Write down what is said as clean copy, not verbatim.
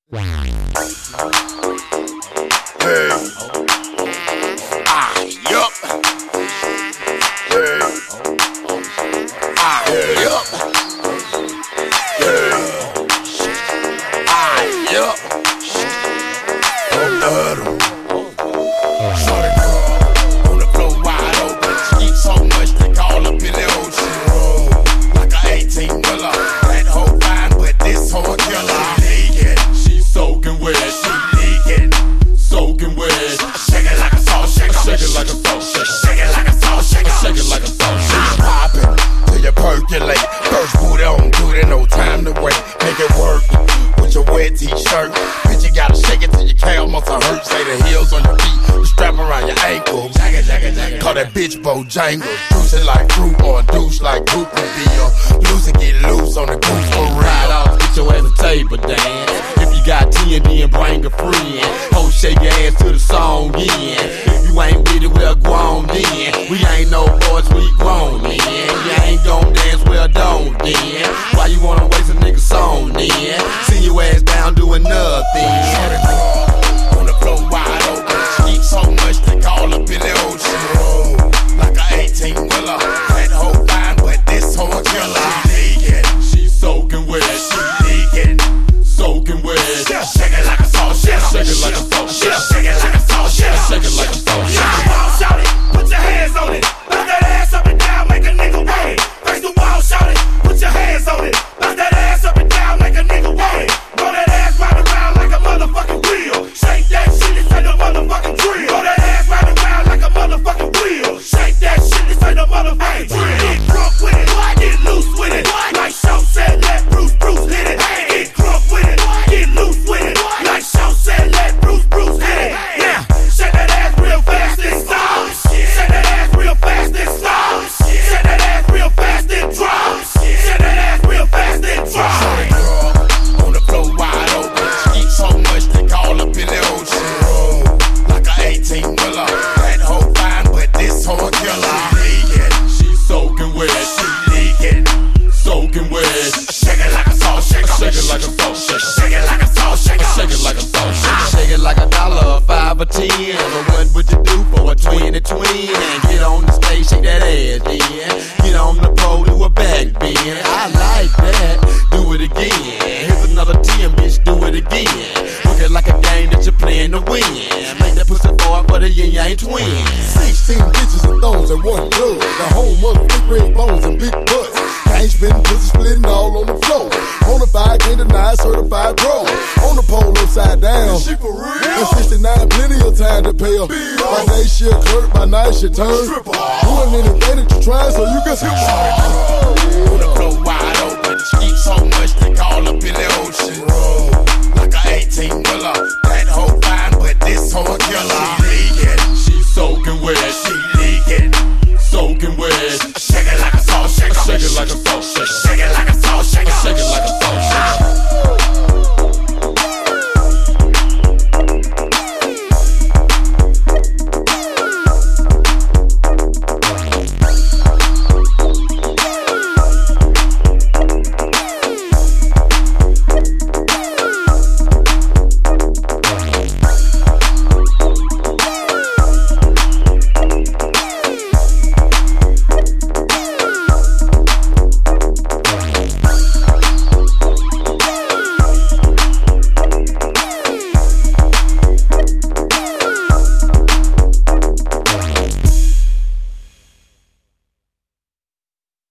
Yup. On the floor wide open. Eat so much they call up in the ocean. Like a 18-wheeler. That hoe fine, but this hoe a killer. She soaking wet. She leaking. Soaking wet. Shake it like a salt shaker. Shake it like a salt shaker. Shake it like a salt shaker. Shake it like a salt shaker. Poppin' till you percolate. First booty on duty, no time to wait. Make it work with your wet t-shirt. Bitch, you gotta shake it till your calf muscle hurt. Say the heels on your feet, the strap around your ankle. Call that bitch Bojangles. Juice it like fruit or a douche like Goop would be. Loose and get loose on the goose for real. Ride off, get your ass a table dance. If you got TND and bring a friend. Ho, shake your ass to the song in. If you ain't with it, well, go on then. We ain't no boys, we grown then. You ain't gon' dance, well, don't then. Why you wanna waste a nigga song then? See your ass down doing nothing. On the floor wide open. Eat so much they call up in the ocean. Like a 18-wheeler. That hoe fine, but this hoe a killer. She soaking wet. She leaking. Soaking wet. Shake it like a salt shaker. Shake it like a salt shaker. Shake it like a salt shaker. Shake it like a salt shaker. Shout it, put your hands on it. Bounce that ass up and down, make a nigga wait. Face the wall, shout it, put your hands on it. Bounce that ass up and down, make a nigga wait. Roll that ass round around like a motherfucking wheel. Shake that shit, this ain't no motherfucking drill. Roll that ass round around like a motherfucking wheel. Shake that shit, this ain't no motherfucking drill. Get drunk with it, get loose with it. Like Shaw said, let Bruce hit it. Get drunk with it, get loose with it. Like Shaw said, let Bruce hit it. Now, shake that ass real fast and stop. Shake that ass real fast and stop. Shake that ass real fast and drop. Shake that ass real fast and drop. On the floor wide open. Eat so much they call up in the ocean. Like a 18-wheeler. That hoe fine, but this hoe a killer. She soaking wet. She leaking. Soaking wet. Shake it like a salt shaker. Shake it like a salt shaker. Shake it like a salt shaker. Shake it like a salt shaker. Shake it like a $1, 5 or 10. But what would you do for a 20 twin? Get on the stage, shake that ass then. Get on the pole, do a back bend. I like that. Do it again. Here's another 10, bitch. Do it again. Look it like a game that you're playing to win. Make that pussy forward for the yin yang twin. 16 bitches and thongs and one club. The home of big red bones and big butts. Gang spitting, pussy splitting all on the floor. Bonafide, can't deny, certified pro. On the pole upside down. She for real. And 69, plenty of time to pay her. By day she a clerk, by night she turn. Doing anything that you try so you can see. On the floor wide open. Eat so much they call up in the ocean. Like a 18-wheeler.